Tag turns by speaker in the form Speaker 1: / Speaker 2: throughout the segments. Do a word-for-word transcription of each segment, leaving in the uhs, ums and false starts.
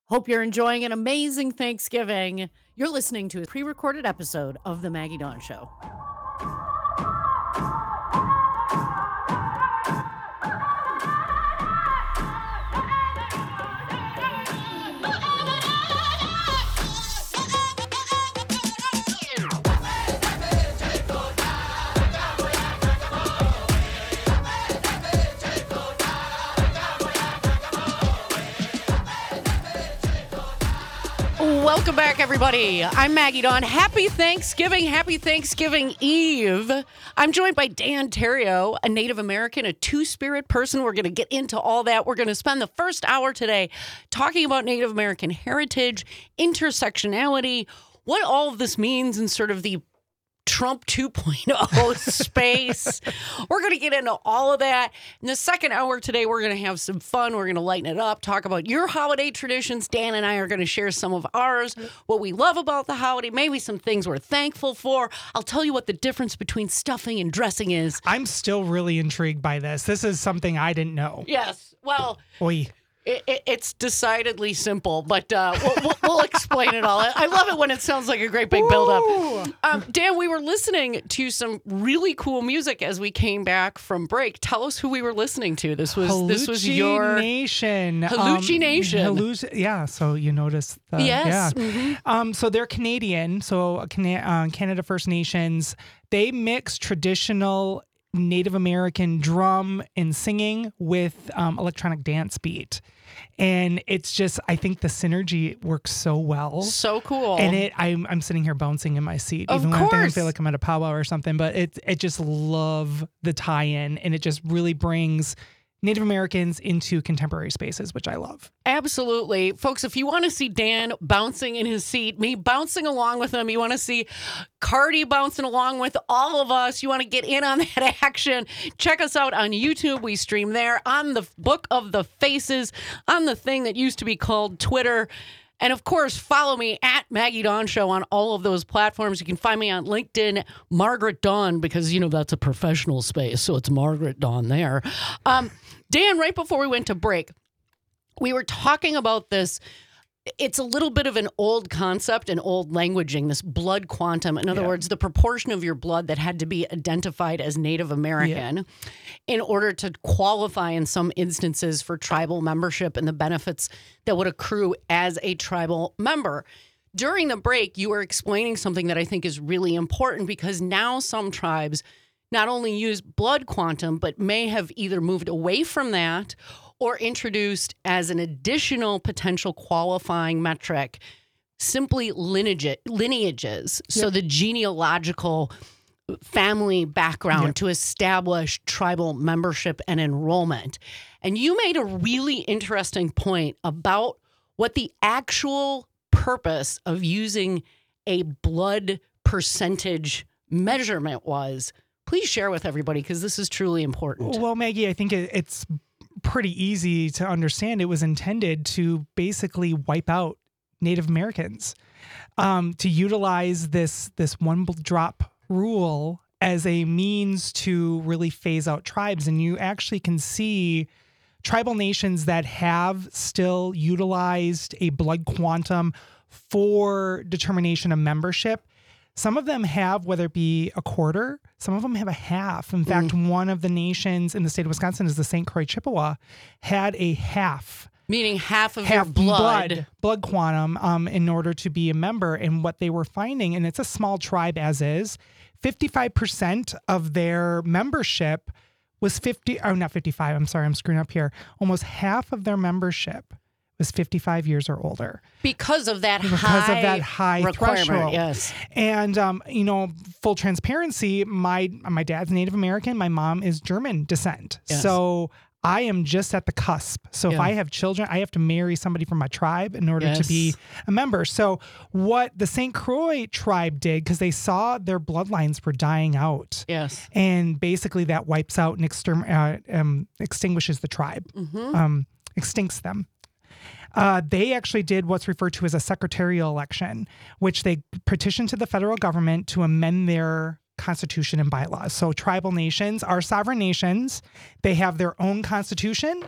Speaker 1: Hope you're enjoying an amazing Thanksgiving. You're listening to a pre recorded episode of The Maggie Dawn Show. Welcome back, everybody. I'm Maggie Dawn. Happy Thanksgiving. Happy Thanksgiving Eve. I'm joined by Dan Terrio, a Native American, a two-spirit person. We're going to get into all that. We're going to spend the first hour today talking about Native American heritage, intersectionality, what all of this means in sort of the Trump two point oh space. We're going to get into all of that. In the second hour today, we're going to have some fun. We're going to lighten it up, talk about your holiday traditions. Dan and I are going to share some of ours, what we love about the holiday, maybe some things we're thankful for. I'll tell you what the difference between stuffing and dressing is.
Speaker 2: I'm still really intrigued by this. This is something I didn't know.
Speaker 1: Yes. Well,
Speaker 2: Oy.
Speaker 1: It, it, it's decidedly simple, but uh, we'll, we'll, we'll explain it all. I love it when it sounds like a great big buildup. Um, Dan, we were listening to some really cool music as we came back from break. Tell us who we were listening to. This was this was your
Speaker 2: Hallucination.
Speaker 1: Hallucination.
Speaker 2: Um, halluc- yeah. So you noticed. The,
Speaker 1: yes.
Speaker 2: Yeah.
Speaker 1: Mm-hmm.
Speaker 2: Um. So they're Canadian. So uh, Cana- uh, Canada First Nations. They mix traditional Native American drum and singing with um, electronic dance beat. And it's just, I think the synergy works so well.
Speaker 1: So cool.
Speaker 2: And it, I'm, I'm sitting here bouncing in my seat,
Speaker 1: Of
Speaker 2: even when I think I
Speaker 1: course.
Speaker 2: feel like I'm at a powwow or something. But it, it just love the tie-in, and it just really brings Native Americans into contemporary spaces, which I love.
Speaker 1: Absolutely. Folks, if you want to see Dan bouncing in his seat, me bouncing along with him, you want to see Cardi bouncing along with all of us, you want to get in on that action, check us out on YouTube. We stream there, on the Book of the Faces, on the thing that used to be called Twitter. And of course, follow me at Maggie Dawn Show on all of those platforms. You can find me on LinkedIn, Margaret Dawn, because, you know, that's a professional space. So it's Margaret Dawn there. Um, Dan, right before we went to break, we were talking about this. It's a little bit of an old concept and old languaging, this blood quantum. In other
Speaker 2: Yeah.
Speaker 1: words, the proportion of your blood that had to be identified as Native American yeah. in order to qualify in some instances for tribal membership and the benefits that would accrue as a tribal member. During the break, you were explaining something that I think is really important, because now some tribes not only use blood quantum, but may have either moved away from that or introduced as an additional potential qualifying metric simply lineage, lineages. Yep. So the genealogical family background yep. to establish tribal membership and enrollment. And you made a really interesting point about what the actual purpose of using a blood percentage measurement was. Please share with everybody, because this is truly important.
Speaker 2: Well, Maggie, I think it, it's pretty easy to understand. It was intended to basically wipe out Native Americans, um, to utilize this this one drop rule as a means to really phase out tribes. And you actually can see tribal nations that have still utilized a blood quantum for determination of membership. Some of them have, whether it be a quarter, some of them have a half. In fact, mm. one of the nations in the state of Wisconsin is the Saint Croix Chippewa, had a half.
Speaker 1: Meaning half of
Speaker 2: half
Speaker 1: your blood.
Speaker 2: blood. Blood quantum um, in order to be a member. And what they were finding, and it's a small tribe as is, fifty-five percent of their membership was fifty, oh, not fifty-five, I'm sorry, I'm screwing up here. Almost half of their membership was fifty-five years or older.
Speaker 1: Because of that
Speaker 2: because
Speaker 1: high
Speaker 2: of that high
Speaker 1: requirement,
Speaker 2: threshold.
Speaker 1: Yes.
Speaker 2: And, um, you know, full transparency, my my dad's Native American, my mom is German descent.
Speaker 1: Yes.
Speaker 2: So I am just at the cusp. So
Speaker 1: yeah.
Speaker 2: if I have children, I have to marry somebody from my tribe in order
Speaker 1: yes.
Speaker 2: to be a member. So what the Saint Croix tribe did, because they saw their bloodlines were dying out.
Speaker 1: Yes.
Speaker 2: And basically that wipes out and exterm- uh, um, extinguishes the tribe,
Speaker 1: mm-hmm.
Speaker 2: um, extincts them. Uh, they actually did what's referred to as a secretarial election, which they petitioned to the federal government to amend their constitution and bylaws. So tribal nations are sovereign nations. They have their own constitution,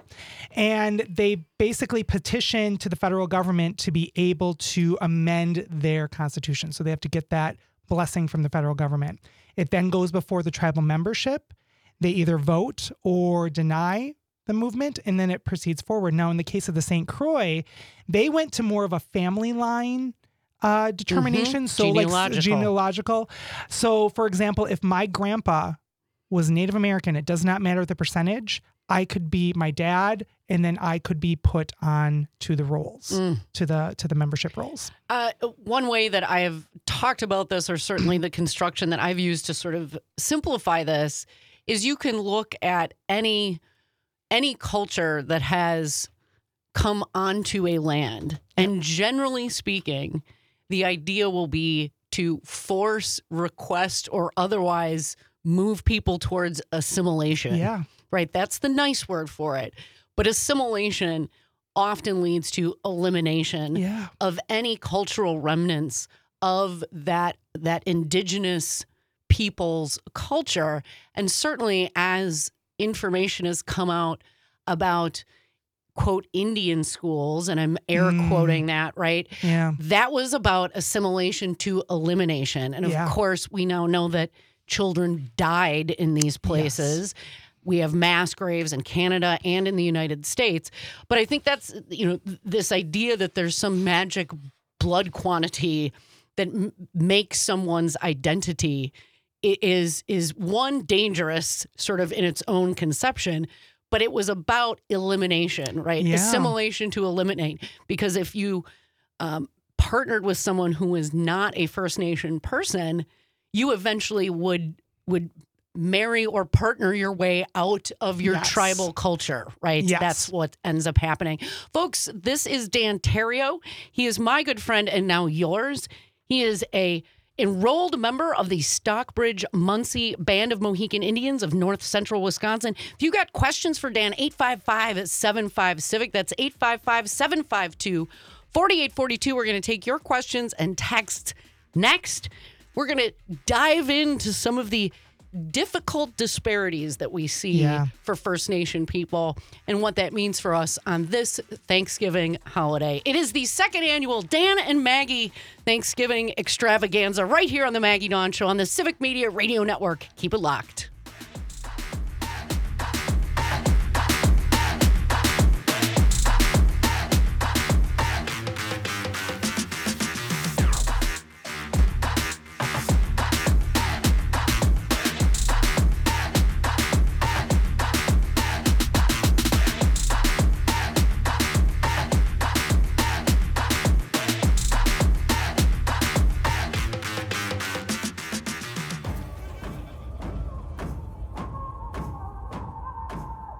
Speaker 2: and they basically petition to the federal government to be able to amend their constitution. So they have to get that blessing from the federal government. It then goes before the tribal membership. They either vote or deny the movement, and then it proceeds forward. Now, in the case of the Saint Croix, they went to more of a family line uh, determination.
Speaker 1: Mhm.
Speaker 2: So
Speaker 1: Genealogical.
Speaker 2: like genealogical. So for example, if my grandpa was Native American, it does not matter the percentage. I could be my dad, and then I could be put on to the rolls,
Speaker 1: Mm.
Speaker 2: to the to the membership rolls.
Speaker 1: Uh, one way that I have talked about this, or certainly the construction that I've used to sort of simplify this, is you can look at any any culture that has come onto a land, and generally speaking, the idea will be to force, request, or otherwise move people towards assimilation.
Speaker 2: Yeah.
Speaker 1: Right? That's the nice word for it. But assimilation often leads to elimination
Speaker 2: Yeah.
Speaker 1: of any cultural remnants of that that indigenous people's culture. And certainly as information has come out about, quote, Indian schools, and I'm air
Speaker 2: Mm.
Speaker 1: quoting that, right?
Speaker 2: Yeah.
Speaker 1: That was about assimilation to elimination. And of
Speaker 2: Yeah.
Speaker 1: course, we now know that children died in these places. We have mass graves in Canada and in the United States. But I think that's, you know, th- this idea that there's some magic blood quantity that m- makes someone's identity i- is is one, dangerous sort of in its own conception, but it was about elimination, right?
Speaker 2: Yeah.
Speaker 1: Assimilation to eliminate. Because if you um, partnered with someone who was not a First Nation person, you eventually would would marry or partner your way out of your
Speaker 2: Yes.
Speaker 1: tribal culture, right?
Speaker 2: Yes.
Speaker 1: That's what ends up happening. Folks, this is Dan Terrio. He is my good friend and now yours. He is a enrolled member of the Stockbridge Muncie Band of Mohican Indians of North Central Wisconsin. If you got questions for Dan, eight five five, seven five, CIVIC. That's eight five five, seven five two, four eight four two. We're going to take your questions and texts next. We're going to dive into some of the difficult disparities that we see
Speaker 2: Yeah.
Speaker 1: for First Nation people and what that means for us on this Thanksgiving holiday. It is the second annual Dan and Maggie Thanksgiving extravaganza right here on the Maggie Dawn Show on the Civic Media Radio Network. Keep it locked.